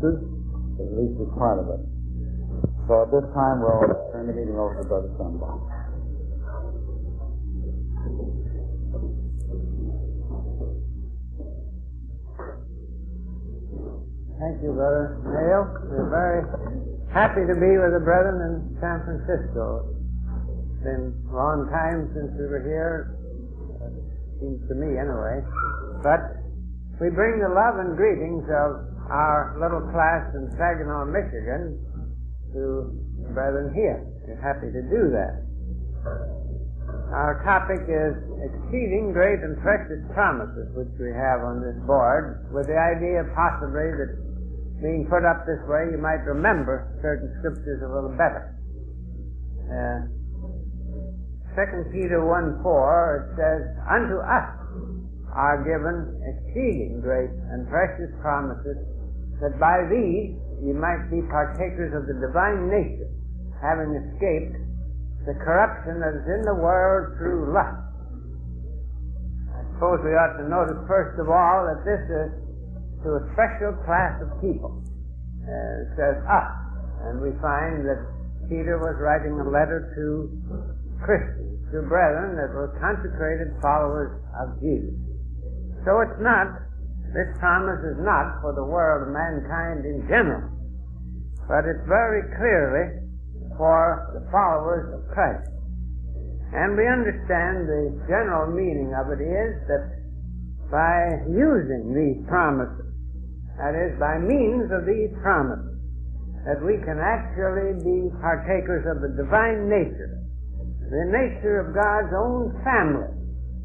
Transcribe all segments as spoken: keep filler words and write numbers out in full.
promises, at least as part of it. So at this time, we'll turn the meeting over to Brother Sunbaum. Thank you, Brother Neil. We're very happy to be with the brethren in San Francisco. It's been a long time since we were here, uh, seems to me anyway. But we bring the love and greetings of our little class in Saginaw, Michigan, to the brethren here. We're happy to do that. Our topic is exceeding great and precious promises, which we have on this board, with the idea possibly that being put up this way, you might remember certain scriptures a little better. Uh, Second Peter one four, it says, "Unto us are given exceeding great and precious promises, that by these ye might be partakers of the divine nature, having escaped the corruption that is in the world through lust." I suppose we ought to notice first of all that this is to a special class of people. Uh, it says us, and we find that Peter was writing a letter to Christians, to brethren that were consecrated followers of Jesus. So it's not, this promise is not for the world of mankind in general, but it's very clearly for the followers of Christ. And we understand the general meaning of it is that by using these promises, that is, by means of these promises, that we can actually be partakers of the divine nature, the nature of God's own family.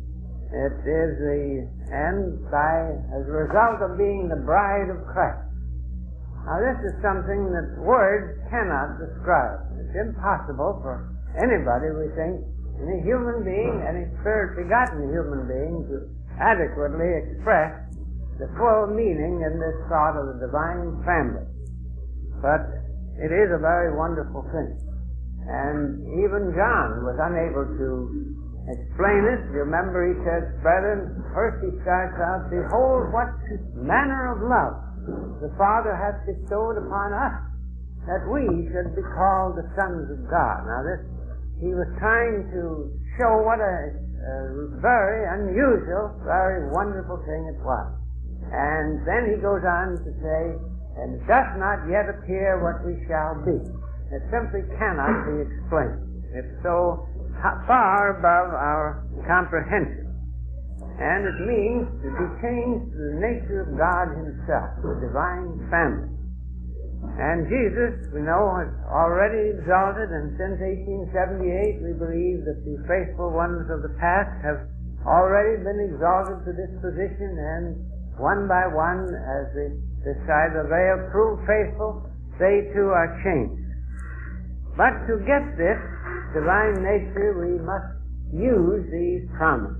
It is the, and by, as a result of being the bride of Christ. Now this is something that words cannot describe. It's impossible for anybody, we think, any human being, any spirit-begotten human being, to adequately express the full meaning in this thought of the divine family. But it is a very wonderful thing. And even John was unable to explain it. You remember he says, brethren, first he starts out, "Behold what manner of love the Father hath bestowed upon us, that we should be called the sons of God." Now this, he was trying to show what a, a very unusual, very wonderful thing it was. And then he goes on to say, "And it doth not yet appear what we shall be." It simply cannot be explained. It's so far above our comprehension. And it means to be changed to the nature of God himself, the divine family. And Jesus, we know, is already exalted, and since eighteen seventy-eight we believe that the faithful ones of the past have already been exalted to this position, and one by one, as they decide the veil prove faithful, they too are changed. But to get this divine nature, we must use these promises.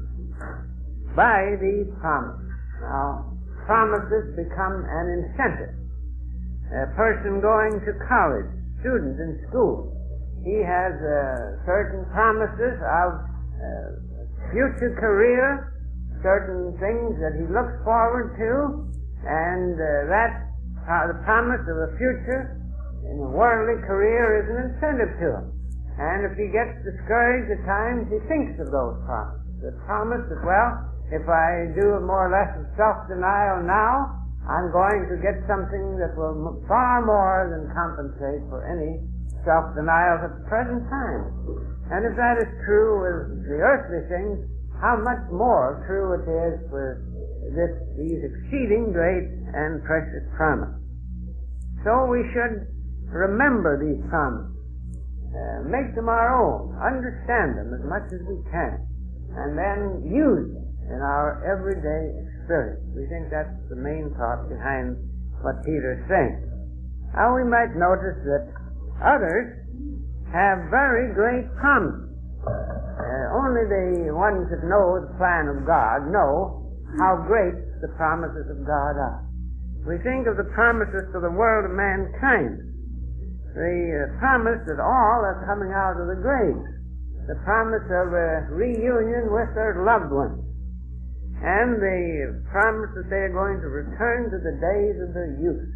By these promises. Now, promises become an incentive. A person going to college, student in school, he has uh, certain promises of uh, future career, certain things that he looks forward to, and uh, that uh, the promise of a future in a worldly career is an incentive to him. And if he gets discouraged at times, he thinks of those promises. The promise that, well, if I do more or less of self-denial now, I'm going to get something that will far more than compensate for any self-denial at the present time. And if that is true with the earthly things, how much more true it is for this, these exceeding great and precious promises. So we should remember these promises, uh, make them our own, understand them as much as we can, and then use them in our everyday experience. We think that's the main thought behind what Peter is saying. Now we might notice that others have very great promises. Uh, only the ones that know the plan of God know how great the promises of God are. We think of the promises to the world of mankind. The uh, promise that all are coming out of the grave. The promise of a reunion with their loved ones. And the promise that they are going to return to the days of their youth.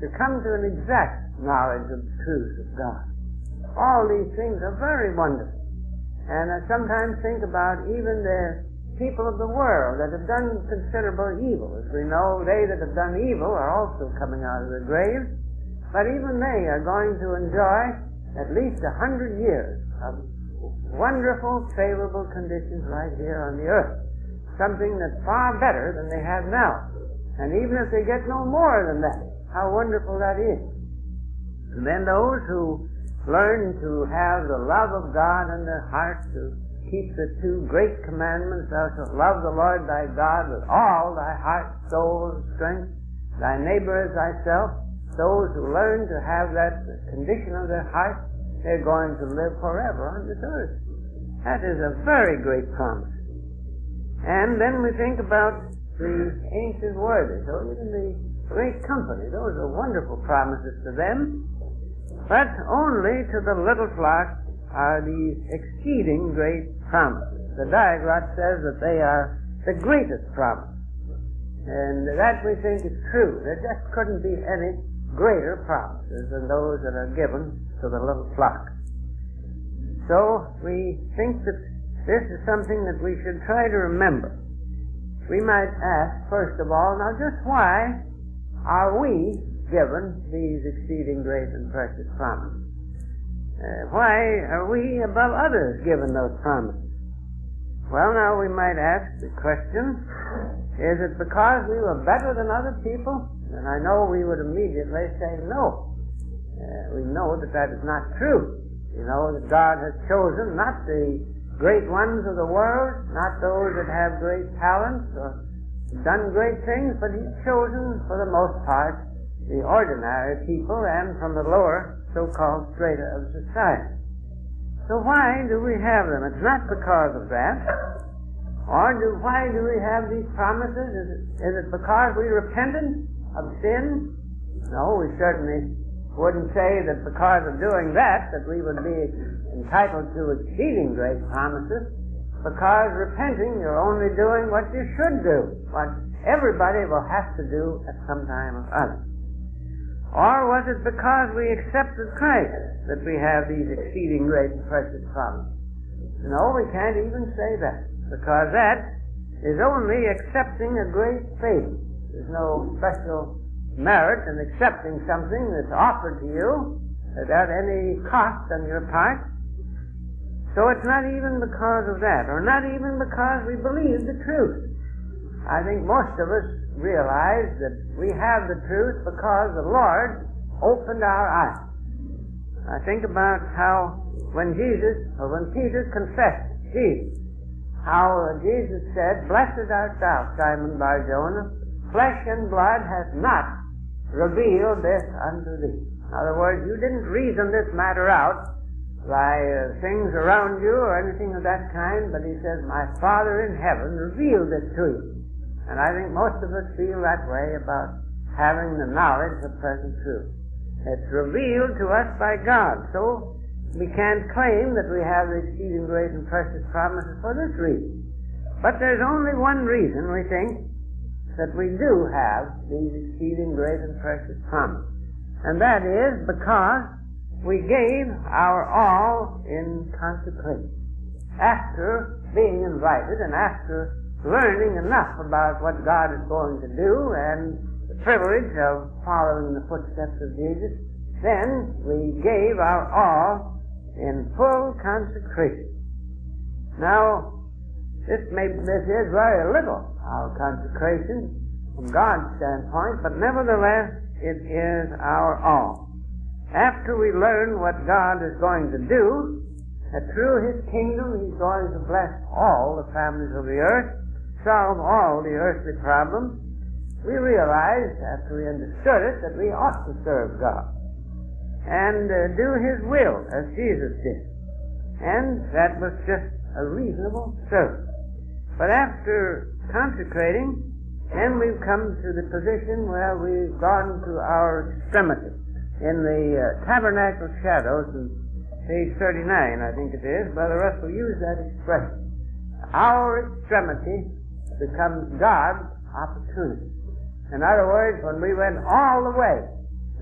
to come to an exact knowledge of the truth of God. All these things are very wonderful. And I sometimes think about even the people of the world that have done considerable evil. As we know, they that have done evil are also coming out of their graves, but even they are going to enjoy at least a hundred years of wonderful, favorable conditions right here on the earth. Something that's far better than they have now. And even if they get no more than that, how wonderful that is. And then those who learn to have the love of God in their heart, to keep the two great commandments, thou shalt love the Lord thy God with all thy heart, soul, and strength, thy neighbor as thyself. Those who learn to have that condition of their heart, they're going to live forever on this earth. That is a very great promise. And then we think about the ancient worthies, or even the great company. Those are wonderful promises to them. But only to the little flock are these exceeding great promises. The Diaglott says that they are the greatest promise. And that we think is true. There just couldn't be any greater promises than those that are given to the little flock. So we think that this is something that we should try to remember. We might ask, first of all, now just why are we given these exceeding great and precious promises? Uh, why are we above others given those promises? Well, now we might ask the question, is it because we were better than other people? And I know we would immediately say no. Uh, we know that that is not true. You know that God has chosen not the great ones of the world, not those that have great talents or done great things, but He's chosen, for the most part, the ordinary people and from the lower so-called strata of society. So why do we have them? It's not because of that. Or do, why do we have these promises? Is it, is it because we repented of sin? No, we certainly wouldn't say that because of doing that that we would be entitled to exceeding great promises. Because repenting, you're only doing what you should do, what everybody will have to do at some time or other. Or was it because we accepted Christ that we have these exceeding great and precious promises? No, we can't even say that, because that is only accepting a great faith. There's no special merit in accepting something that's offered to you without any cost on your part. So it's not even because of that, or not even because we believe the truth. I think most of us realize that we have the truth because the Lord opened our eyes. I think about how when Jesus, or when Peter confessed Jesus, how Jesus said, "Blessed art thou, Simon Bar-Jonah, flesh and blood hath not revealed this unto thee." In other words, you didn't reason this matter out by uh, things around you or anything of that kind, but he says, "My Father in heaven revealed it to you." And I think most of us feel that way about having the knowledge of present truth. It's revealed to us by God, so we can't claim that we have the exceeding great and precious promises for this reason. But there's only one reason, we think, that we do have these exceeding great and precious promises. And that is because we gave our all in consecration. After being invited and after learning enough about what God is going to do and the privilege of following the footsteps of Jesus, then we gave our all in full consecration. Now, this may this is very little, our consecration, from God's standpoint, but nevertheless, it is our all. After we learn what God is going to do, that through His kingdom He's going to bless all the families of the earth, solve all the earthly problems, we realized, after we understood it, that we ought to serve God and uh, do His will, as Jesus did. And that was just a reasonable service. But after consecrating, then we've come to the position where we've gone to our extremity. In the uh, Tabernacle Shadows, in page thirty-nine, I think it is, Brother Russell used that expression. Our extremity becomes God's opportunity. In other words, when we went all the way,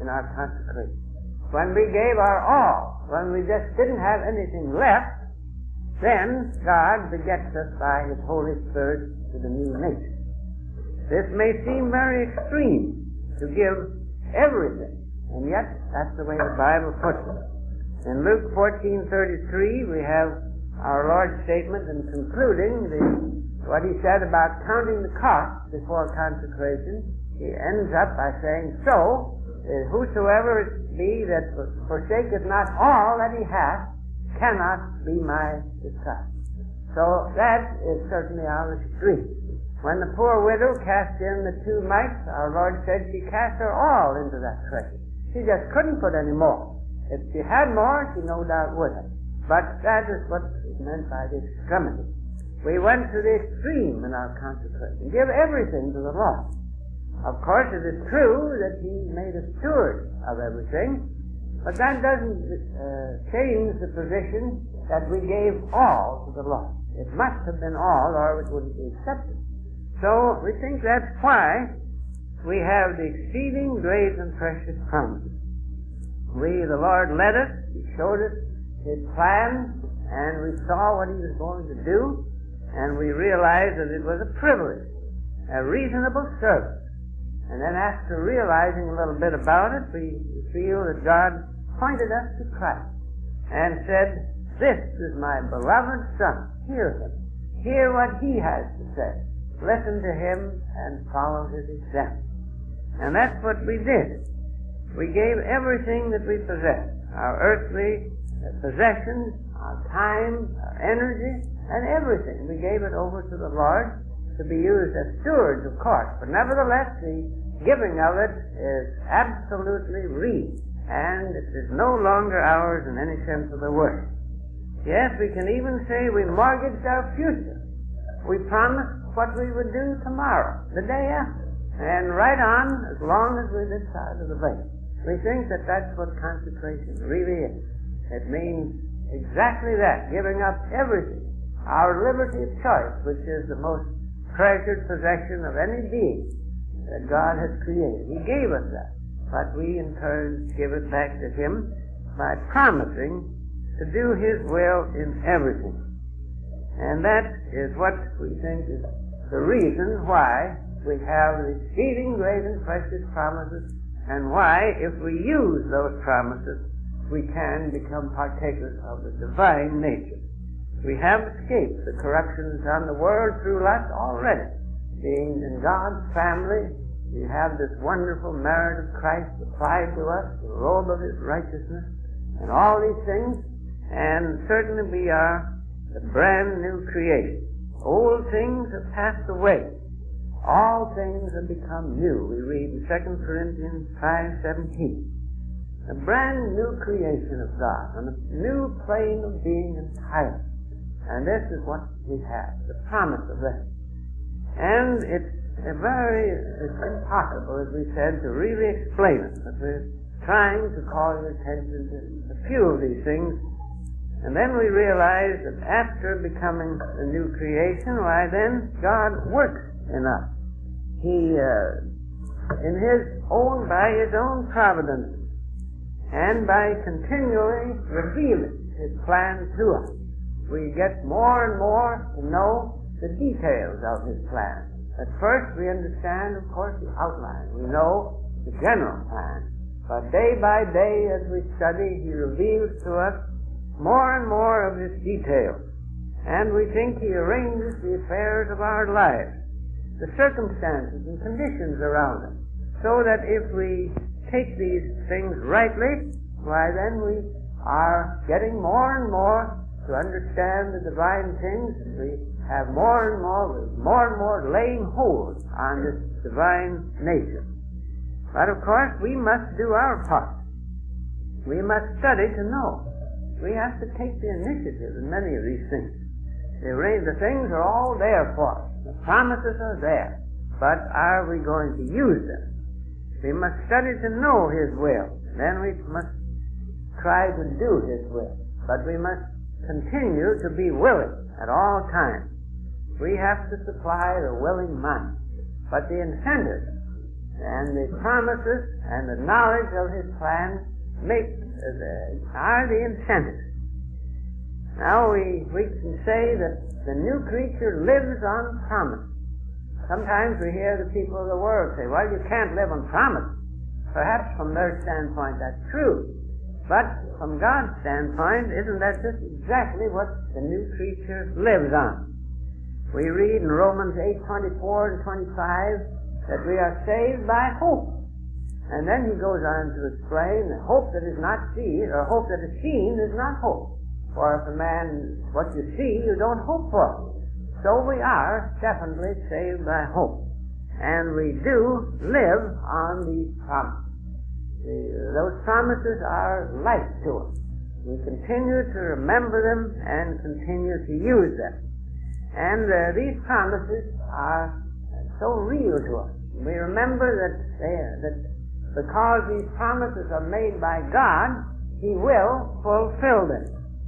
in our consecration. When we gave our all, when we just didn't have anything left, then God begets us by His Holy Spirit to the new nature. This may seem very extreme, to give everything, and yet that's the way the Bible puts it. In Luke fourteen thirty-three, we have our Lord's statement in concluding the, what He said about counting the cost before consecration. He ends up by saying, So, uh, whosoever it be that forsaketh not all that he hath, cannot be my disciple. So that is certainly our street. When the poor widow cast in the two mites, our Lord said she cast her all into that treasure. She just couldn't put any more. If she had more, she no doubt would have. But that is what is meant by the extremity. We went to the extreme in our consecration. Give everything to the Lord. Of course, it is true that He made us stewards of everything, but that doesn't uh, change the position that we gave all to the Lord. It must have been all, or it wouldn't be accepted. So we think that's why we have the exceeding great and precious promises. We, the Lord led us, He showed us His plan, and we saw what He was going to do, and we realized that it was a privilege, a reasonable service. And then after realizing a little bit about it, we feel that God pointed us to Christ and said, This is my beloved Son. Hear Him. Hear what He has to say. Listen to Him and follow His example. And that's what we did. We gave everything that we possessed. Our earthly possessions, our time, our energy, and everything. We gave it over to the Lord to be used as stewards, of course. But nevertheless, the giving of it is absolutely real, and it is no longer ours in any sense of the word. Yes, we can even say we mortgaged our future. We promised what we would do tomorrow, the day after, and right on as long as we're this side of the veil. We think that that's what consecration really is. It means exactly that, giving up everything. Our liberty of choice, which is the most treasured possession of any being that God has created. He gave us that, but we in turn give it back to Him by promising to do His will in everything. And that is what we think is the reason why we have the exceeding great and precious promises, and why, if we use those promises, we can become partakers of the divine nature. We have escaped the corruptions on the world through lust already. Being in God's family, we have this wonderful merit of Christ applied to us, the robe of His righteousness, and all these things, and certainly we are the brand new creation. Old things have passed away. All things have become new. We read in Second Corinthians five seventeen. A brand new creation of God, on a new plane of being entirely. And this is what we have, the promise of that. And it's a very, it's impossible, as we said, to really explain it. But we're trying to call your attention to a few of these things. And then we realize that after becoming a new creation, why then God works in us. He, uh, in His own, by His own providence, and by continually revealing His plan to us, we get more and more to know the details of His plan. At first we understand, of course, the outline. We know the general plan. But day by day as we study, He reveals to us more and more of His details. And we think He arranges the affairs of our lives, the circumstances and conditions around us, so that if we take these things rightly, why then we are getting more and more to understand the divine things, and we have more and more, more and more laying hold on this divine nature. But of course, we must do our part. We must study to know. We have to take the initiative in many of these things. The, the things are all there for us. The promises are there. But are we going to use them? We must study to know His will. Then we must try to do His will. But we must continue to be willing at all times. We have to supply the willing mind. But the incentive and the promises and the knowledge of His plan make uh, the, are the incentives. Now we, we can say that the new creature lives on promise. Sometimes we hear the people of the world say, well, you can't live on promise. Perhaps from their standpoint that's true. But from God's standpoint, isn't that just exactly what the new creature lives on? We read in Romans eight, twenty-four and twenty-five that we are saved by hope. And then he goes on to explain that hope that is not seen, or hope that is seen is not hope. For if a man, what you see, you don't hope for. So we are definitely saved by hope. And we do live on these promises. The, those promises are life to us. We continue to remember them and continue to use them. And uh, these promises are so real to us. We remember that, they, that because these promises are made by God, He will fulfill them.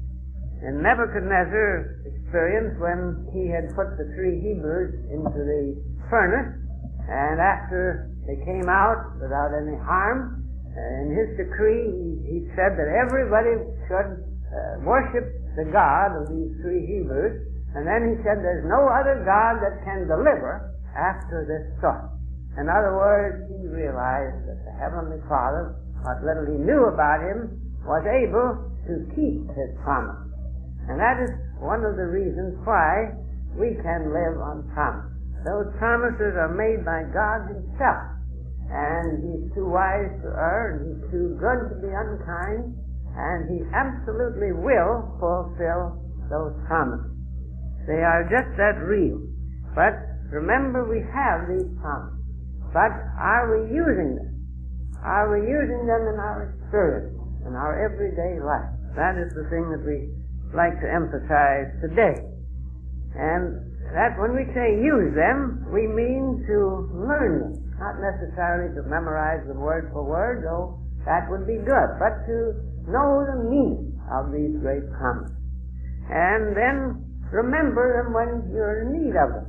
In Nebuchadnezzar's experience, when he had put the three Hebrews into the furnace, and after they came out without any harm, in his decree he, he said that everybody should uh, worship the God of these three Hebrews, and then he said there's no other God that can deliver after this sort. In other words, he realized that the Heavenly Father, what little he knew about Him, was able to keep His promise. And that is one of the reasons why we can live on promise. Those promises are made by God Himself. And He's too wise to err, and He's too good to be unkind, and He absolutely will fulfill those promises. They are just that real. But remember, we have these promises. But are we using them? Are we using them in our experience, in our everyday life? That is the thing that we like to emphasize today. And that when we say use them, we mean to learn them. Not necessarily to memorize them word for word, though that would be good, but to know the meaning of these great promises. And then remember them when you're in need of them.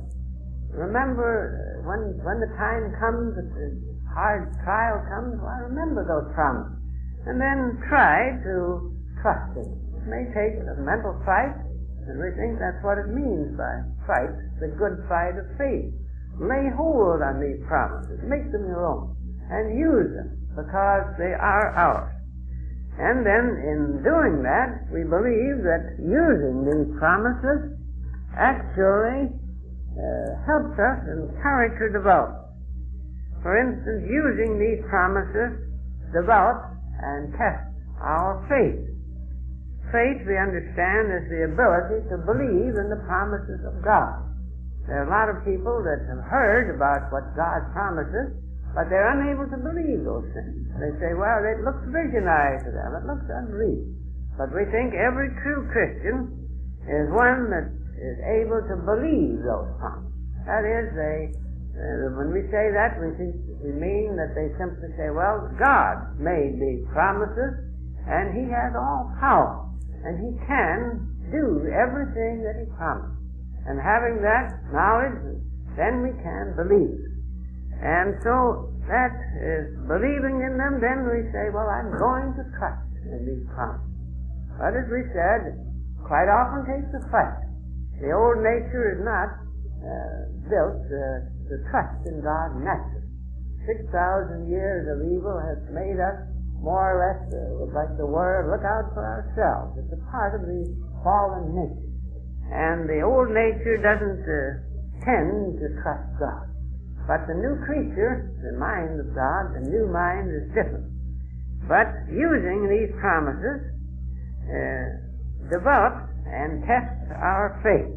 Remember when when the time comes, that the hard trial comes, well, remember those promises. And then try to trust them. It may take a mental fight, and we think that's what it means by fight, the good fight of faith. Lay hold on these promises, make them your own, and use them, because they are ours. And then, in doing that, we believe that using these promises actually uh, helps us in character development. For instance, using these promises develops and tests our faith. Faith, we understand, is the ability to believe in the promises of God. There are a lot of people that have heard about what God promises, but they're unable to believe those things. They say, well, it looks visionary to them. It looks unreal. But we think every true Christian is one that is able to believe those promises. That is, they, uh, when we say that, we, think, we mean that they simply say, well, God made these promises, and He has all power, and He can do everything that He promised. And having that knowledge, then we can believe. And so that is believing in them, then we say, well, I'm going to trust in these promises. But as we said, quite often takes a fight. The old nature is not uh, built uh, to trust in God naturally. Six thousand years of evil has made us more or less uh, like the word, look out for ourselves. It's a part of the fallen nature. And the old nature doesn't uh, tend to trust God. But the new creature, the mind of God, the new mind is different. But using these promises uh, develops and tests our faith.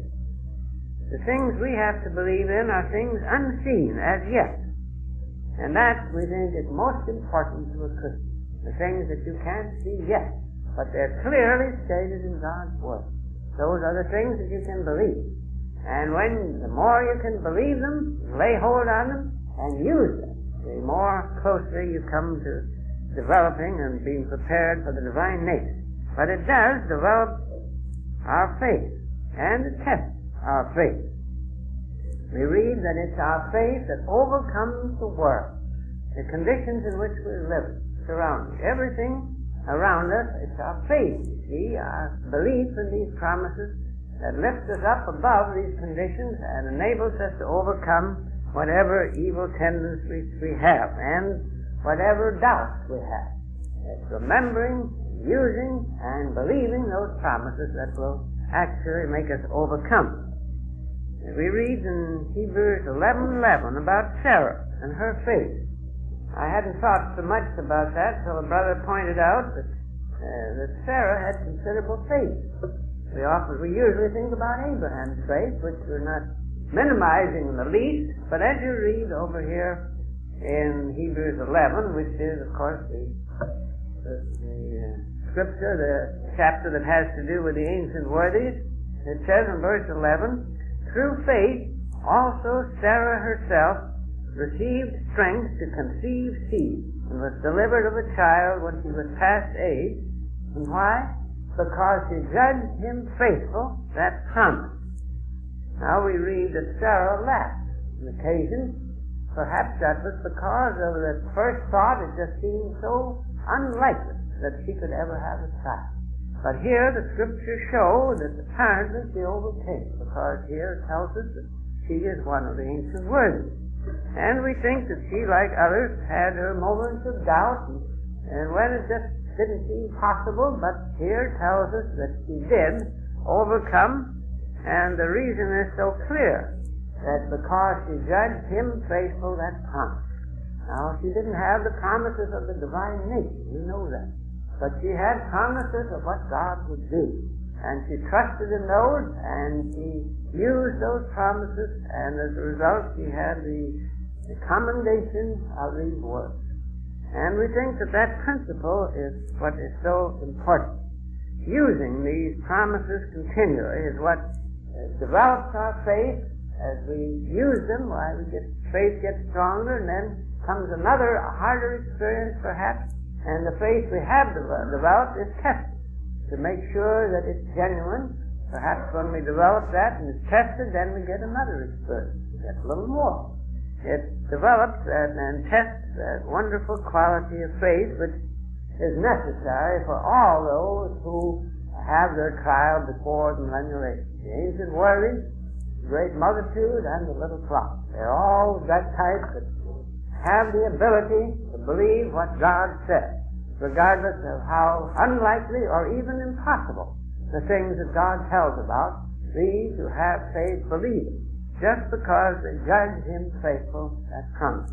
The things we have to believe in are things unseen as yet. And that, we think, is most important to a Christian. The things that you can't see yet, but they're clearly stated in God's Word. Those are the things that you can believe. And when the more you can believe them, lay hold on them, and use them, the more closely you come to developing and being prepared for the divine nature. But it does develop our faith, and it tests our faith. We read that it's our faith that overcomes the world. the conditions in which we live, surrounding everything around us. It's our faith, you see, our belief in these promises that lifts us up above these conditions and enables us to overcome whatever evil tendencies we have and whatever doubts we have. It's remembering, using, and believing those promises that will actually make us overcome. We read in Hebrews eleven eleven about Sarah and her faith. I hadn't thought so much about that till a brother pointed out that, uh, that Sarah had considerable faith. We often, we usually think about Abraham's faith, which we're not minimizing in the least, but as you read over here in Hebrews eleven, which is, of course, the, the, the uh, scripture, the chapter that has to do with the ancient worthies, it says in verse eleven, through faith also Sarah herself received strength to conceive seed, and was delivered of a child when she was past age. And why? Because she judged him faithful that promised. Now we read that Sarah laughed on occasion. Perhaps that was because of that first thought. It just seemed so unlikely that she could ever have a child. But here the scriptures show that apparently she overcame, because here it tells us that she is one of the ancient worthies. And we think that she, like others, had her moments of doubt, and, and when it just didn't seem possible, but here tells us that she did overcome, and the reason is so clear, that because she judged him faithful that promised. Now, she didn't have the promises of the divine nature, we know that, but she had promises of what God would do, and she trusted in those, and she used those promises, and as a result she had the, the commendation of these words. And we think that that principle is what is so important. Using these promises continually is what uh, develops our faith. As we use them, why we get, faith gets stronger, and then comes another, a harder experience perhaps, and the faith we have de- developed is tested to make sure that it's genuine. Perhaps when we develop that and it's tested, then we get another experience. We get a little more. It develops and, and tests that wonderful quality of faith which is necessary for all those who have their trial before the millennial age. The ancient worthies, the great multitude, and the little flock. They're all that type that have the ability to believe what God says, regardless of how unlikely or even impossible the things that God tells about. These who have faith believe it, just because they judge him faithful as promised.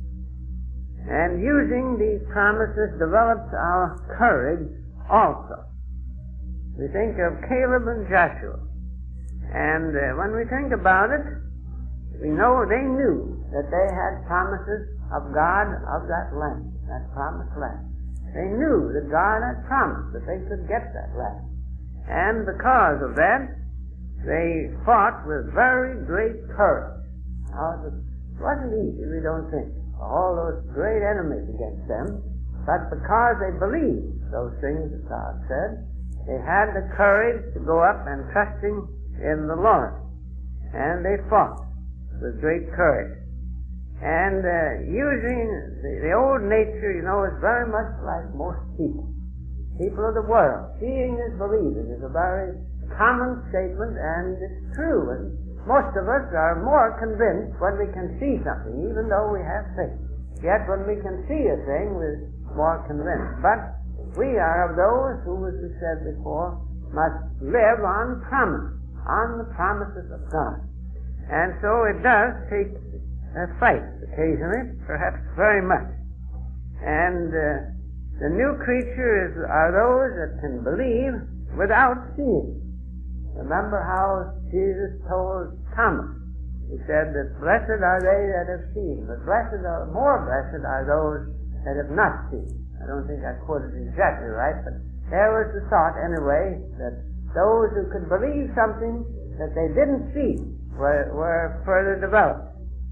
And using these promises develops our courage also. We think of Caleb and Joshua, and uh, when we think about it, we know they knew that they had promises of God of that land, that promised land. They knew that God had promised that they could get that land. And because of that, they fought with very great courage. Now, it wasn't easy, we don't think, all those great enemies against them, but because they believed those things that God said, they had the courage to go up and trusting in the Lord. And they fought with great courage. And uh, using the, the old nature, you know, is very much like most people. People of the world. Seeing is believing is a very common statement, and it's true. And most of us are more convinced when we can see something, even though we have faith. Yet when we can see a thing, we're more convinced. But we are of those who, as we said before, must live on promise, on the promises of God. And so it does take a fight occasionally, perhaps very much. And uh, the new creature is, are those that can believe without seeing. Remember how Jesus told Thomas. He said that blessed are they that have seen, but blessed are, more blessed are those that have not seen. I don't think I quoted exactly right, but there was the thought anyway that those who could believe something that they didn't see were, were further developed.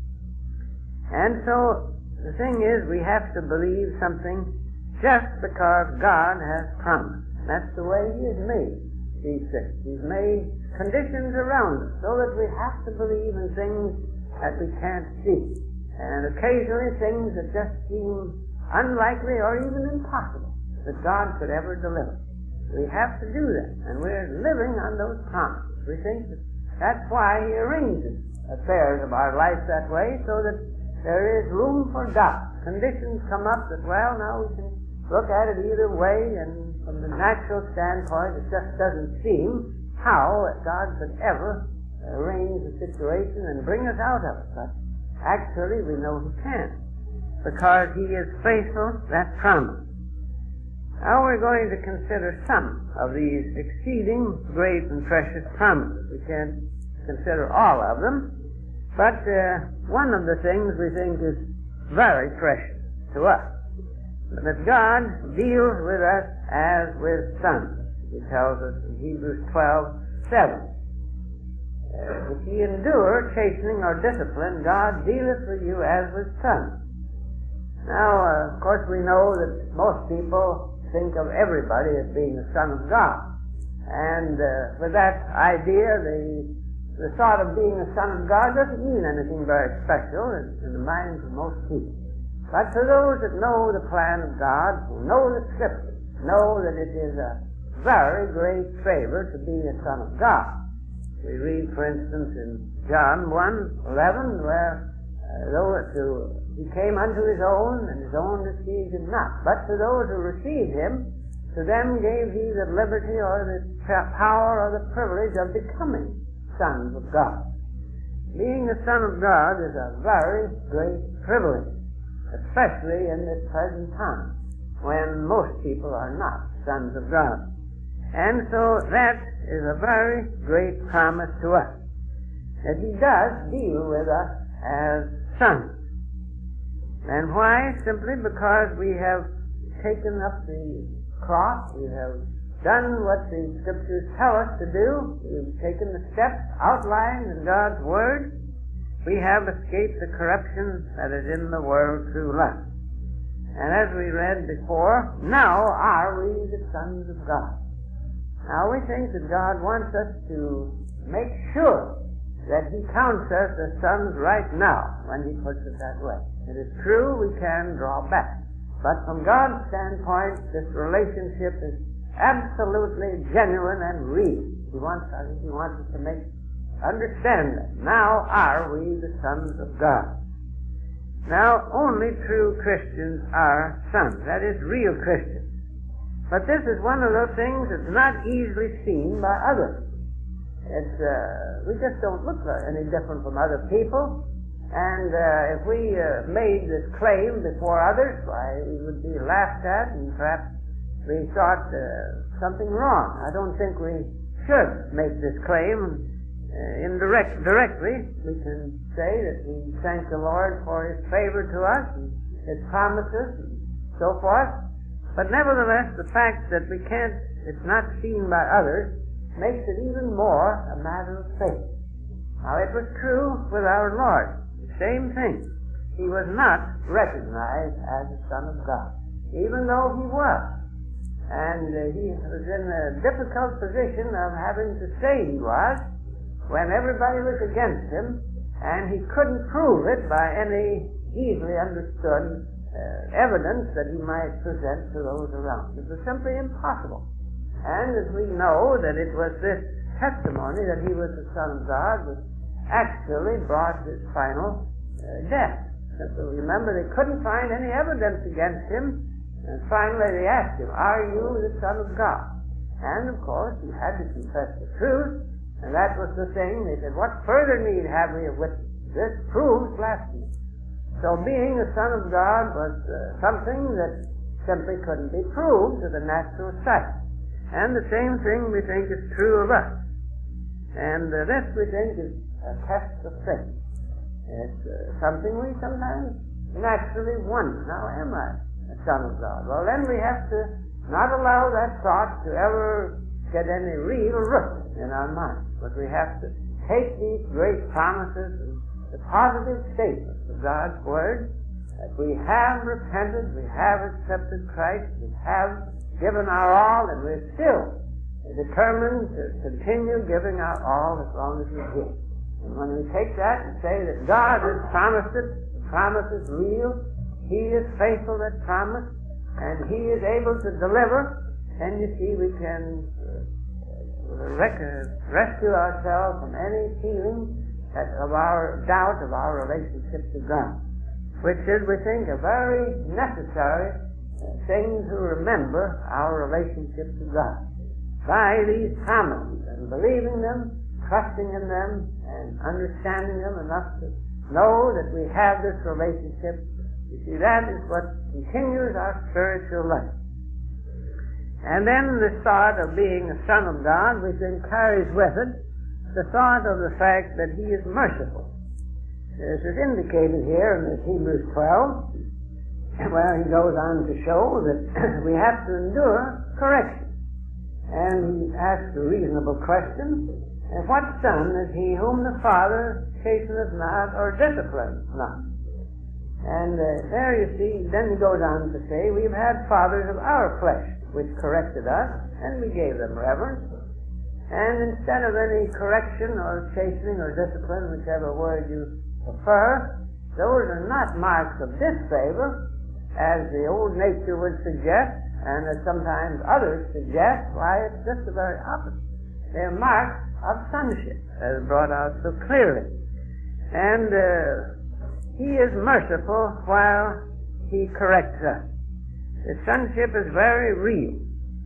And so the thing is, we have to believe something just because God has promised. That's the way He has made these things. He's made conditions around us so that we have to believe in things that we can't see. and occasionally things that just seem unlikely or even impossible that God could ever deliver. We have to do that, and we're living on those promises. We think that that's why He arranges affairs of our life that way, so that there is room for doubt. Conditions come up that, well, now we can look at it either way, and from the natural standpoint, it just doesn't seem how God could ever arrange the situation and bring us out of it. But actually, we know He can, because He is faithful, that promise. Now we're going to consider some of these exceeding great and precious promises. We can't consider all of them, but uh, one of the things we think is very precious to us, that God deals with us as with sons. He tells us in Hebrews twelve seven, uh, if ye endure chastening or discipline, God dealeth with you as with sons. Now, uh, of course, we know that most people think of everybody as being a son of God, and uh, with that idea, the the thought of being a son of God doesn't mean anything very special in, in the minds of most people. But for those that know the plan of God, who know the Scripture, know that it is a very great favor to be a son of God. We read, for instance, in John one eleven, where uh, though to, He came unto His own, and His own received Him not. But to those who received Him, to them gave He the liberty or the power or the privilege of becoming sons of God. Being a son of God is a very great privilege, especially in this present time, when most people are not sons of God. And so that is a very great promise to us, that He does deal with us as sons. And why? Simply because we have taken up the cross, we have done what the Scriptures tell us to do, we've taken the steps outlined in God's Word, we have escaped the corruption that is in the world through lust. And as we read before, now are we the sons of God. Now we think that God wants us to make sure that He counts us as sons right now when He puts it that way. It is true we can draw back, but from God's standpoint, this relationship is absolutely genuine and real. He wants us, He wants us to make understand that. Now are we the sons of God. Now, only true Christians are sons. That is, real Christians. But this is one of those things that's not easily seen by others. It's, uh, we just don't look any different from other people. And uh, if we uh, made this claim before others, why, we would be laughed at, and perhaps we thought uh, something wrong. I don't think we should make this claim uh, indirect, directly. We can say that we thank the Lord for His favor to us and His promises and so forth. But nevertheless, the fact that we can't, it's not seen by others, makes it even more a matter of faith. Now, it was true with our Lord. The same thing. He was not recognized as the Son of God, even though He was. And uh, he was in a difficult position of having to say He was when everybody was against Him, and He couldn't prove it by any easily understood uh, evidence that He might present to those around. It was simply impossible. And as we know that it was this testimony that He was the Son of God that actually brought His final uh, death. Simply remember, they couldn't find any evidence against Him. And finally they asked Him, are you the Son of God? And of course He had to confess the truth, and that was the thing. They said, what further need have we of witness? This proves blasphemy. So being the Son of God was uh, something that simply couldn't be proved to the natural sight. And the same thing we think is true of us. And uh, this we think is a test of faith. It's uh, something we sometimes naturally wonder, now am I a son of God? Well, then we have to not allow that thought to ever get any real root in our minds. But we have to take these great promises and the positive statements of God's Word that we have repented, we have accepted Christ, we have given our all, and we're still determined to continue giving our all as long as we can. And when we take that and say that God has promised it, the promise is real, He is faithful that promise, and He is able to deliver, and you see we can uh, rec- rescue ourselves from any feeling that of our doubt of our relationship to God, which is, we think, a very necessary uh, thing to remember our relationship to God. By these promises and believing them, trusting in them, and understanding them enough to know that we have this relationship, you see, that is what continues our spiritual life. And then the thought of being a son of God, which then carries with it the thought of the fact that He is merciful. This is indicated here in Hebrews twelve, where he goes on to show that we have to endure correction. And he asks a reasonable question, and what son is he whom the Father chasteneth not or disciplines not? And uh, there you see, then he goes on to say, we've had fathers of our flesh which corrected us, and we gave them reverence. And instead of any correction or chastening or discipline, whichever word you prefer, those are not marks of disfavor, as the old nature would suggest, and as sometimes others suggest. Why, it's just the very opposite. They're marks of sonship, as brought out so clearly. And uh, He is merciful while He corrects us. The sonship is very real.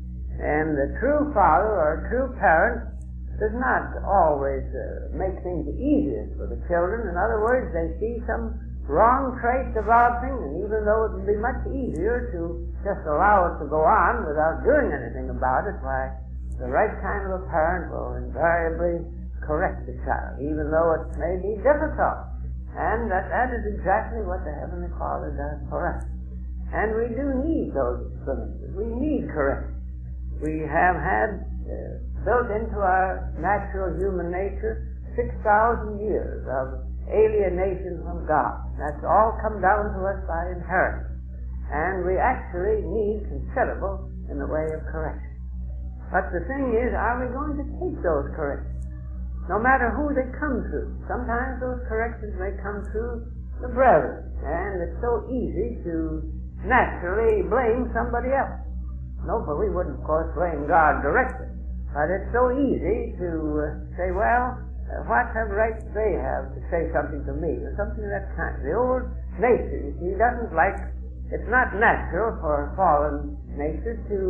And the true father or true parent does not always uh, make things easier for the children. In other words, they see some wrong trait developing, and even though it would be much easier to just allow it to go on without doing anything about it, why, the right kind of a parent will invariably correct the child, even though it may be difficult. And that, that is exactly what the Heavenly Father does for us. And we do need those experiences. We need correction. We have had uh, built into our natural human nature six thousand years of alienation from God. That's all come down to us by inheritance. And we actually need considerable in the way of correction. But the thing is, are we going to take those corrections? No matter who they come through. Sometimes those corrections may come through the brethren, and it's so easy to naturally blame somebody else. No, but we wouldn't, of course, blame God directly. But it's so easy to uh, say, well, uh, what have rights they have to say something to me, or something of that kind. The old nature, you see, doesn't like, it's not natural for fallen nature to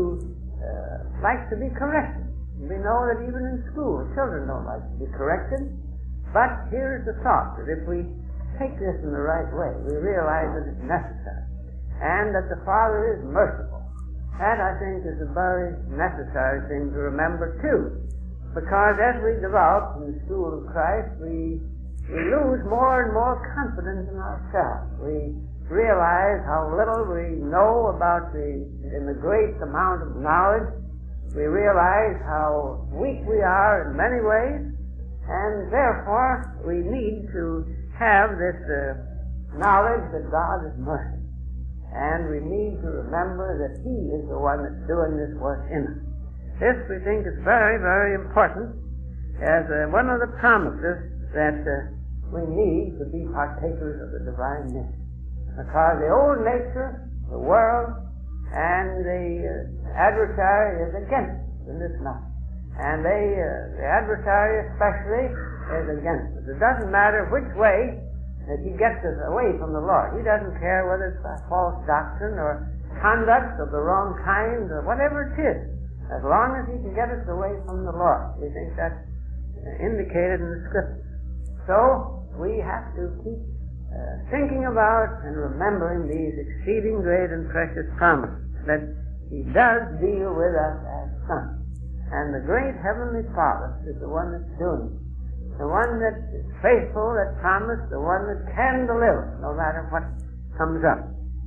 uh, like to be corrected. We know that even in school, children don't like to be corrected. But here's the thought, that if we take this in the right way, we realize that it's necessary, and that the Father is merciful. That, I think, is a very necessary thing to remember, too. Because as we develop in the school of Christ, we, we lose more and more confidence in ourselves. We realize how little we know about the, in the great amount of knowledge. We realize how weak we are in many ways, and therefore we need to have this uh, knowledge that God is merciful. And we need to remember that He is the one that's doing this work in us. This, we think, is very, very important as uh, one of the promises that uh, we need to be partakers of the divine nature. Because the old nature, the world, and the uh, adversary is against us in this matter. And they, uh, the adversary especially is against us. It doesn't matter which way that he gets us away from the Lord. He doesn't care whether it's by false doctrine or conduct of the wrong kind or whatever it is. As long as he can get us away from the Lord. We think that's indicated in the Scriptures. So, we have to keep uh, thinking about and remembering these exceeding great and precious promises, that He does deal with us as sons. And the great Heavenly Father is the one that's doing it. The one that is faithful, that promised, the one that can deliver, no matter what comes up.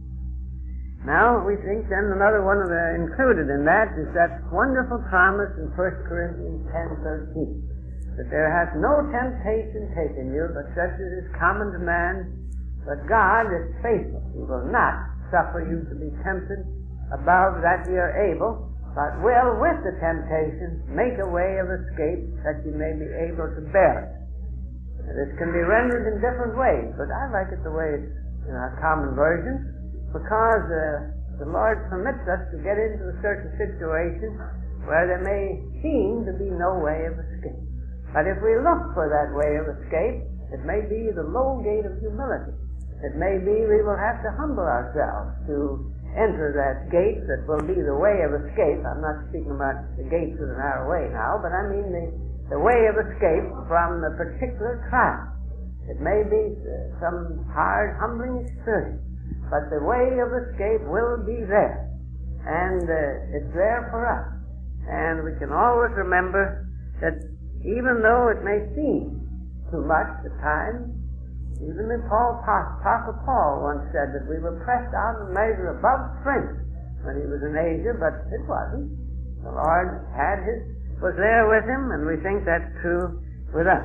Now, we think then another one of the included in that is that wonderful promise in First Corinthians ten thirteen, that there hath no temptation taken you, but such as is common to man, but God is faithful. He will not suffer you to be tempted above that ye are able, but will, with the temptation, make a way of escape that you may be able to bear it. This can be rendered in different ways, but I like it the way it's in our common version, because uh, the Lord permits us to get into a certain situation where there may seem to be no way of escape. But if we look for that way of escape, it may be the low gate of humility. It may be we will have to humble ourselves to enter that gate that will be the way of escape. I'm not speaking about the gates of the narrow way now, but I mean the, the way of escape from the particular trial. It may be uh, some hard, humbling experience, but the way of escape will be there. And uh, it's there for us. And we can always remember that even though it may seem too much at times, even the Paul, Apostle Paul once said that we were pressed out of measure above strength when he was in Asia, but it wasn't. The Lord had his, was there with him, and we think that's true with us.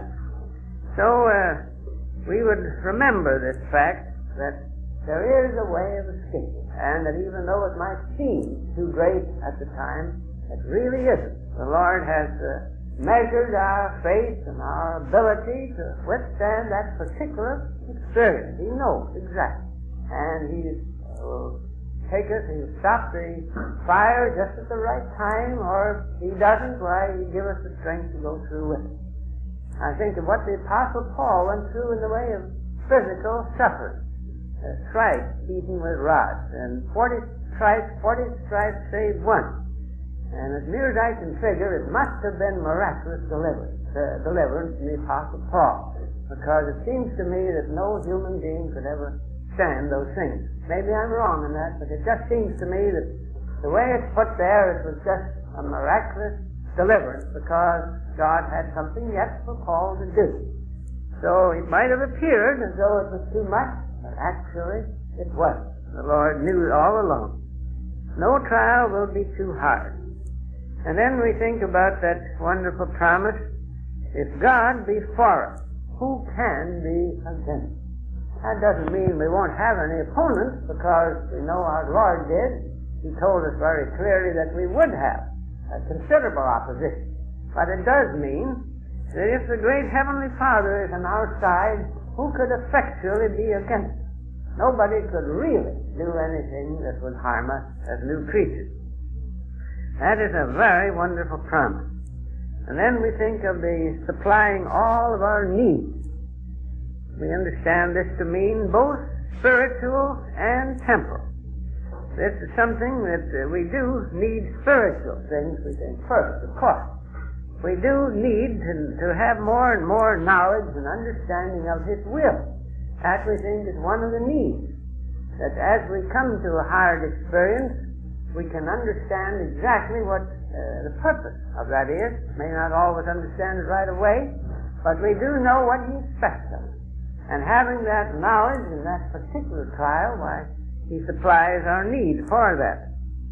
So uh, we would remember this fact that there is a way of escape, and that even though it might seem too great at the time, it really isn't. The Lord has uh, measured our faith and our ability to withstand that particular experience. He knows exactly. And He will take us, He'll stop the fire just at the right time, or if He doesn't, why, He'll give us the strength to go through with it. I think of what the Apostle Paul went through in the way of physical suffering. Uh, stripes, beaten with rods, and forty stripes, forty stripes save one. And as near as I can figure, it must have been miraculous deliverance, uh, deliverance from the Apostle Paul, because it seems to me that no human being could ever stand those things. Maybe I'm wrong in that, but it just seems to me that the way it's put there, it was just a miraculous deliverance, because God had something yet for Paul to do. So it might have appeared as though it was too much, but actually it wasn't. The Lord knew all along. No trial will be too hard. And then we think about that wonderful promise, if God be for us, who can be against us? That doesn't mean we won't have any opponents, because we know our Lord did. He told us very clearly that we would have a considerable opposition. But it does mean that if the great Heavenly Father is on our side, who could effectually be against us? Nobody could really do anything that would harm us as new creatures. That is a very wonderful promise. And then we think of the supplying all of our needs. We understand this to mean both spiritual and temporal. This is something that uh, we do need spiritual things, we think, first, of course. We do need to, to have more and more knowledge and understanding of His will. That, we think, is one of the needs. That as we come to a hard experience, we can understand exactly what uh, the purpose of that is. May not always understand it right away, but we do know what He expects of us. And having that knowledge in that particular trial, why, He supplies our need for that.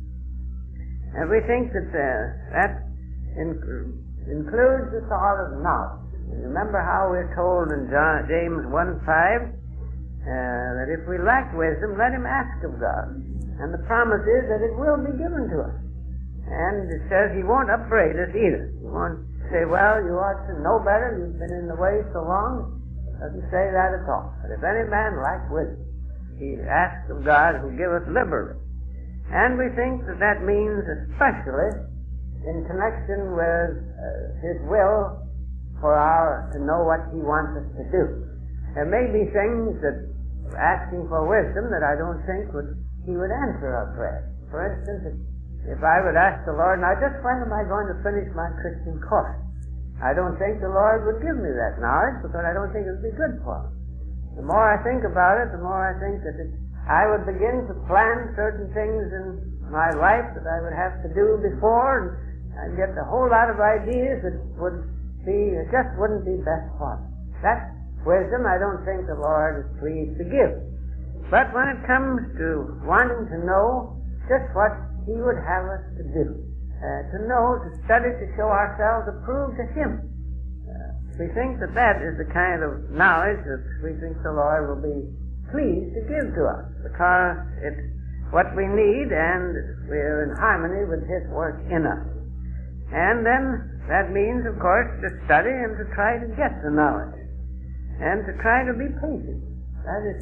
And we think that uh, that in- includes the thought of knowledge. And remember how we're told in John, James one five uh, that if we lack wisdom, let him ask of God. And the promise is that it will be given to us. And it says He won't upbraid us either. He won't say, well, you ought to know better, you've been in the way so long. It doesn't say that at all. But if any man lack wisdom, he asks of God, who giveth liberally. And we think that that means especially in connection with uh, His will for our, to know what He wants us to do. There may be things that, asking for wisdom, that I don't think would He would answer our prayer. For instance, if, if I would ask the Lord, now just when am I going to finish my Christian course? I don't think the Lord would give me that knowledge, because I don't think it would be good for me. The more I think about it, the more I think that it, I would begin to plan certain things in my life that I would have to do before, and I'd get a whole lot of ideas that would be, it just wouldn't be best for me. That wisdom I don't think the Lord is pleased to give. But when it comes to wanting to know just what He would have us to do, uh, to know, to study, to show ourselves approved to Him, uh, we think that that is the kind of knowledge that we think the Lord will be pleased to give to us, because it's what we need and we're in harmony with His work in us. And then that means, of course, to study and to try to get the knowledge, and to try to be patient. That is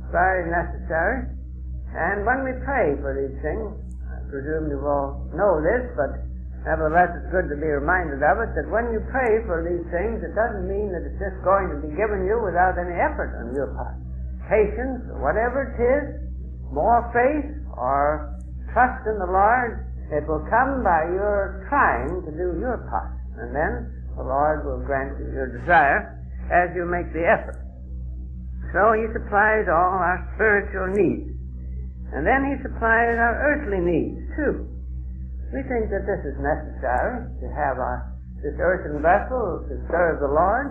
very necessary. And when we pray for these things, I presume you all know this, but nevertheless it's good to be reminded of it, that when you pray for these things, it doesn't mean that it's just going to be given you without any effort on your part. Patience, or whatever it is, more faith, or trust in the Lord, it will come by your trying to do your part. And then the Lord will grant you your desire as you make the effort. So He supplies all our spiritual needs. And then He supplies our earthly needs, too. We think that this is necessary, to have our, this earthen vessel to serve the Lord.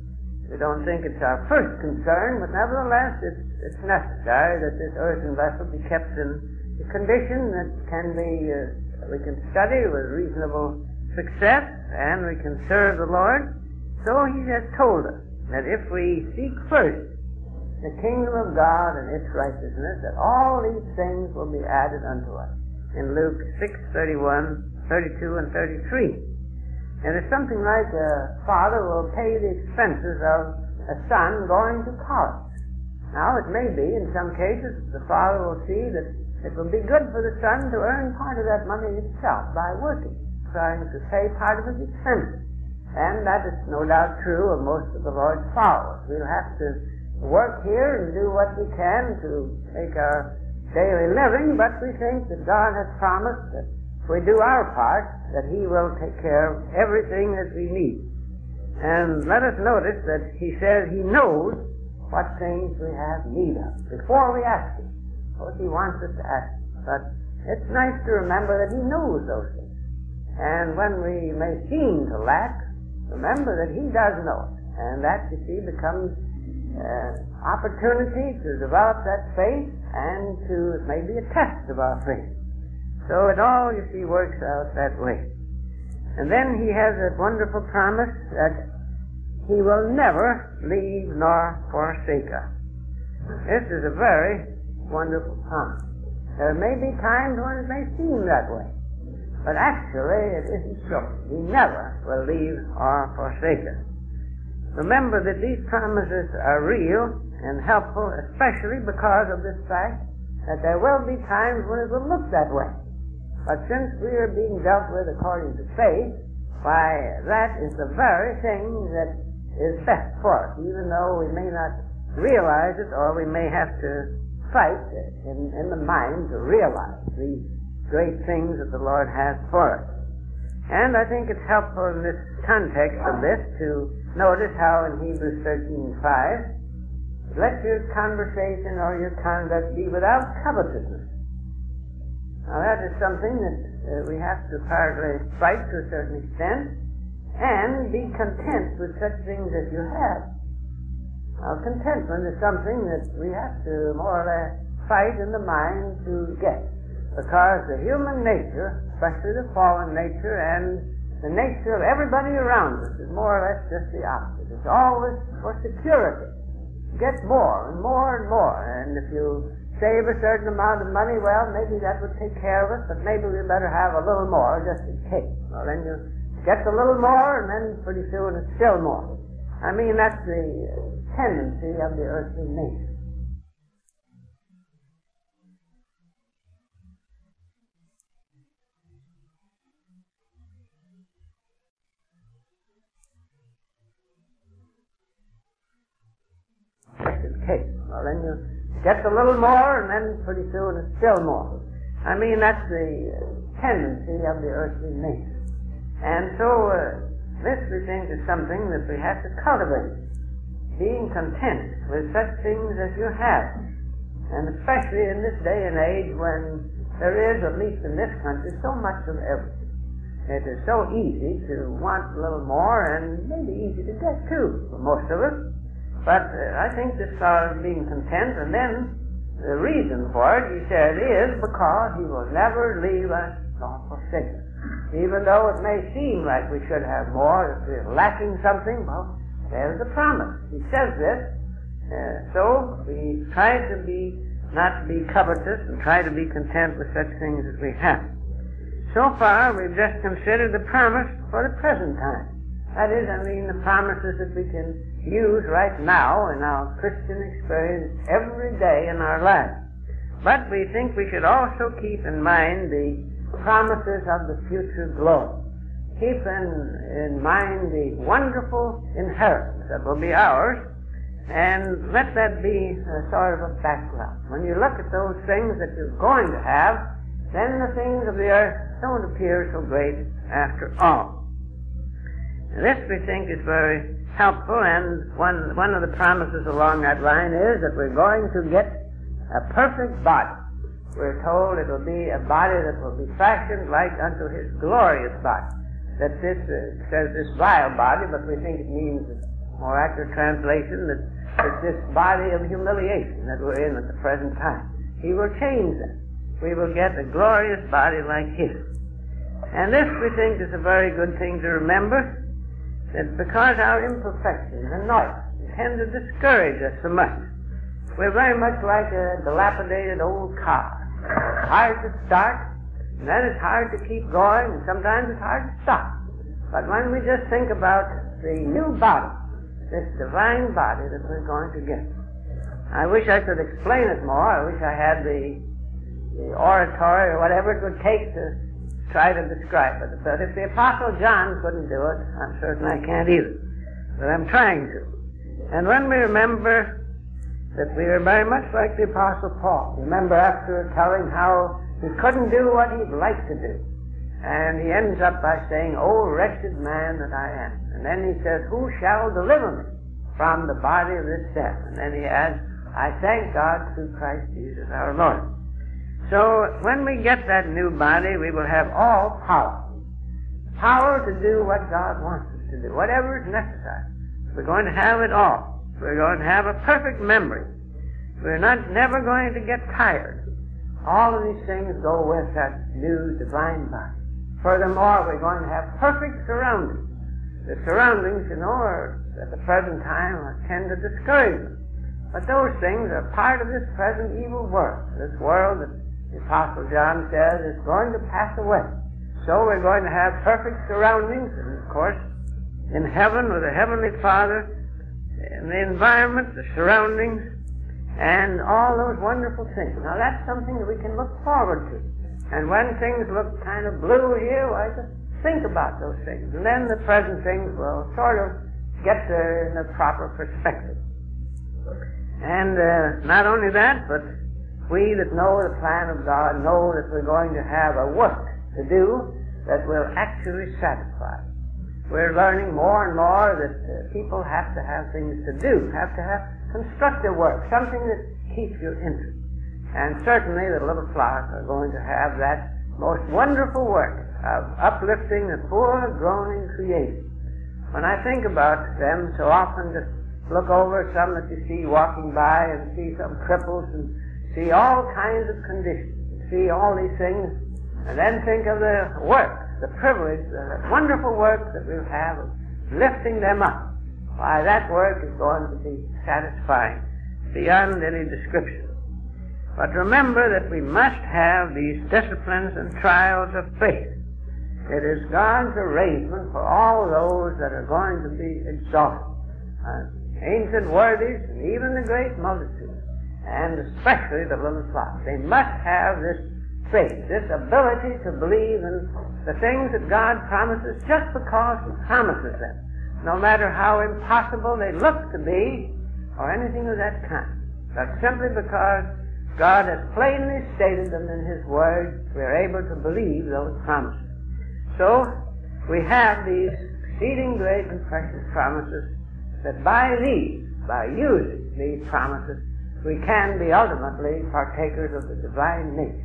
We don't think it's our first concern, but nevertheless it's, it's necessary that this earthen vessel be kept in a condition that can be, uh, we can study with reasonable success, and we can serve the Lord. So He has told us that if we seek first the kingdom of God and its righteousness, that all these things will be added unto us. In Luke six, thirty-one, thirty-two, and thirty-three. And it's something like a father will pay the expenses of a son going to college. Now, it may be, in some cases, the father will see that it will be good for the son to earn part of that money himself by working, trying to pay part of his expenses. And that is no doubt true of most of the Lord's followers. We'll have to work here and do what we can to make our daily living, but we think that God has promised that if we do our part, that He will take care of everything that we need. And let us notice that He says He knows what things we have need of before we ask Him. Of course, He wants us to ask Him, but it's nice to remember that He knows those things. And when we may seem to lack, remember that He does know it, and that, you see, becomes Uh, opportunity to develop that faith and to, it may be a test of our faith. So it all, you see, works out that way. And then He has that wonderful promise that He will never leave nor forsake us. This is a very wonderful promise. There may be times when it may seem that way, but actually it isn't so. He never will leave or forsake us. Remember that these promises are real and helpful, especially because of this fact that there will be times when it will look that way. But since we are being dealt with according to faith, why, that is the very thing that is best for us, even though we may not realize it, or we may have to fight in, in the mind to realize these great things that the Lord has for us. And I think it's helpful in this context of this to notice how in Hebrews thirteen five, let your conversation or your conduct be without covetousness. Now that is something that uh, we have to partly fight to a certain extent, and be content with such things as you have. Now contentment is something that we have to more or less fight in the mind to get. Because the human nature, especially the fallen nature, and the nature of everybody around us is more or less just the opposite. It's always for security. Get more and more and more. And if you save a certain amount of money, well, maybe that would take care of it, but maybe we better have a little more just in case. Well, then you get a little more, and then pretty soon it's still more. I mean, that's the tendency of the earthly nature. Case. Well, then you get a little more, and then pretty soon it's still more. I mean, that's the tendency of the earthly nature. And so, uh, this we think is something that we have to cultivate. Being content with such things as you have. And especially in this day and age when there is, at least in this country, so much of everything. It is so easy to want a little more, and maybe easy to get too, for most of us. But uh, I think this sort of being content, and then the reason for it, he said, is because He will never leave us nor forsake us. Even though it may seem like we should have more, if we're lacking something, well, there's the promise. He says this, uh, so we try to be, not be covetous, and try to be content with such things as we have. So far, we've just considered the promise for the present time. That is, I mean, the promises that we can use right now in our Christian experience every day in our lives. But we think we should also keep in mind the promises of the future glory. Keep in, in mind the wonderful inheritance that will be ours, and let that be a sort of a background. When you look at those things that you're going to have, then the things of the earth don't appear so great after all. And this, we think, is very helpful, and one, one of the promises along that line is that we're going to get a perfect body. We're told it will be a body that will be fashioned like unto his glorious body. That this uh, says this vile body, but we think it means a more accurate translation that it's this body of humiliation that we're in at the present time. He will change that. We will get a glorious body like his. And this, we think, is a very good thing to remember, that because our imperfections and noises tend to discourage us so much, we're very much like a dilapidated old car. It's hard to start, and then it's hard to keep going, and sometimes it's hard to stop. But when we just think about the new body, this divine body that we're going to get, I wish I could explain it more. I wish I had the, the oratory or whatever it would take to try to describe it. But if the Apostle John couldn't do it, I'm certain I can't either. But I'm trying to. And when we remember that we are very much like the Apostle Paul. Remember, after telling how he couldn't do what he'd like to do, and he ends up by saying, "O wretched man that I am." And then he says, "Who shall deliver me from the body of this death?" And then he adds, "I thank God through Christ Jesus our Lord." So when we get that new body, we will have all power. Power to do what God wants us to do, whatever is necessary. We're going to have it all. We're going to have a perfect memory. We're not never going to get tired. All of these things go with that new divine body. Furthermore, we're going to have perfect surroundings. The surroundings, you know, are, at the present time, tend to discourage us. But those things are part of this present evil world. This world that the Apostle John says is going to pass away. So we're going to have perfect surroundings, and of course, in heaven with a heavenly Father, and the environment, the surroundings, and all those wonderful things. Now that's something that we can look forward to. And when things look kind of blue here, I just think about those things. And then the present things will sort of get there in a proper perspective. And uh, not only that, but we that know the plan of God know that we're going to have a work to do that will actually satisfy. We're learning more and more that uh, people have to have things to do, have to have constructive work, something that keeps your interest. And certainly the little flocks are going to have that most wonderful work of uplifting the poor, groaning creation. When I think about them, so often just look over some that you see walking by and see some cripples and see all kinds of conditions, see all these things, and then think of the work, the privilege, the wonderful work that we'll have of lifting them up. Why, that work is going to be satisfying beyond any description. But remember that we must have these disciplines and trials of faith. It is God's arrangement for all those that are going to be exalted. Uh, ancient worthies and even the great multitude, and especially the little flock. They must have this faith, this ability to believe in the things that God promises just because He promises them, no matter how impossible they look to be or anything of that kind. But simply because God has plainly stated them in His Word, we are able to believe those promises. So, we have these exceeding great and precious promises that by these, by using these promises, we can be ultimately partakers of the divine nature.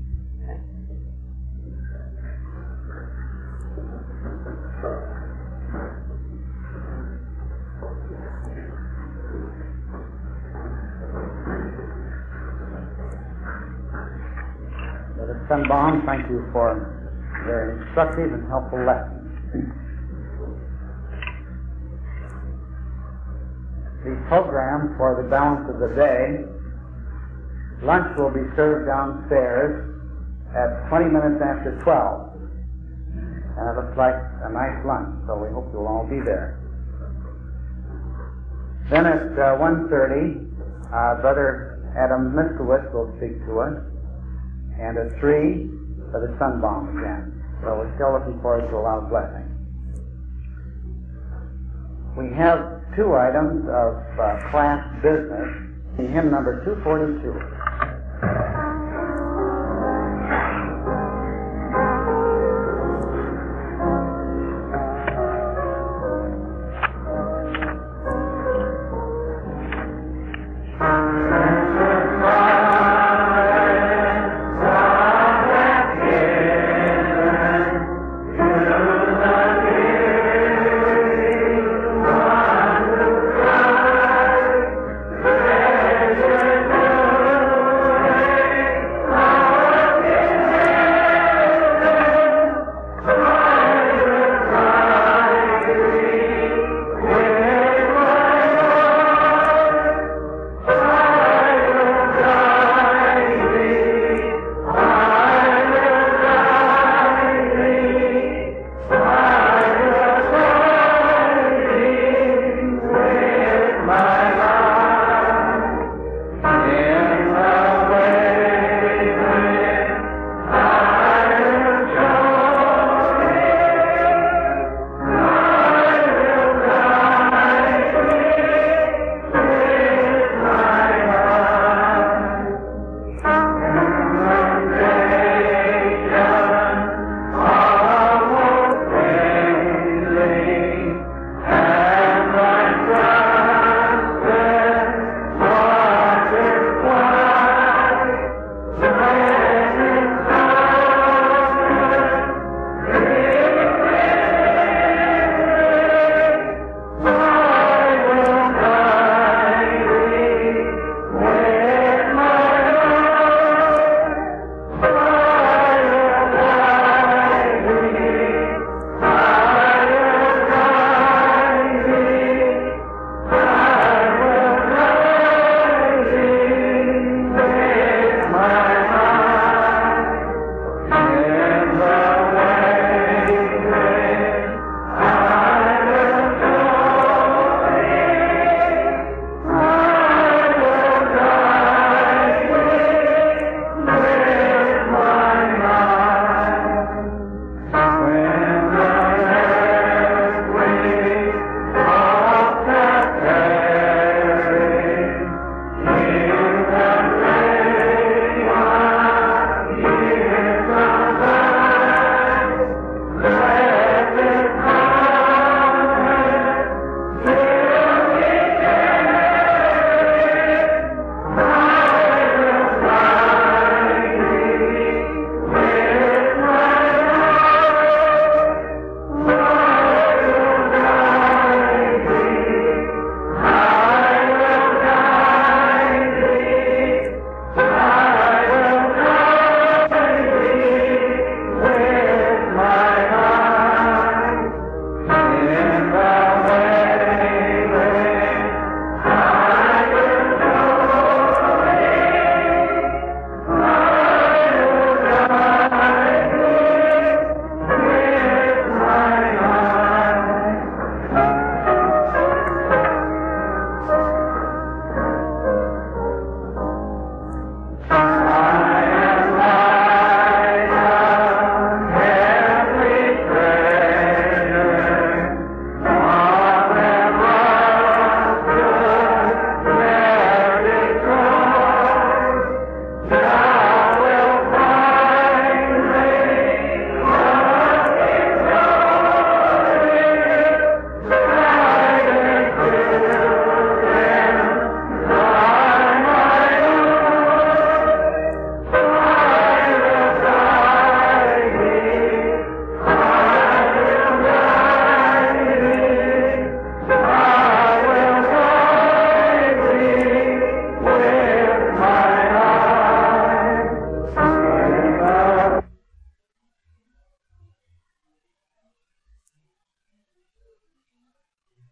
Brother Sunbaum, thank you for a very instructive and helpful lesson. The program for the balance of the day, lunch will be served downstairs at twenty minutes after twelve. And it looks like a nice lunch, so we hope you'll all be there. Then at uh, one thirty, uh, Brother Adam Miskowitz will speak to us. And at three, Brother Sunbaum again. So we're still looking forward to a loud blessing. We have two items of uh, class business in hymn number two forty-two.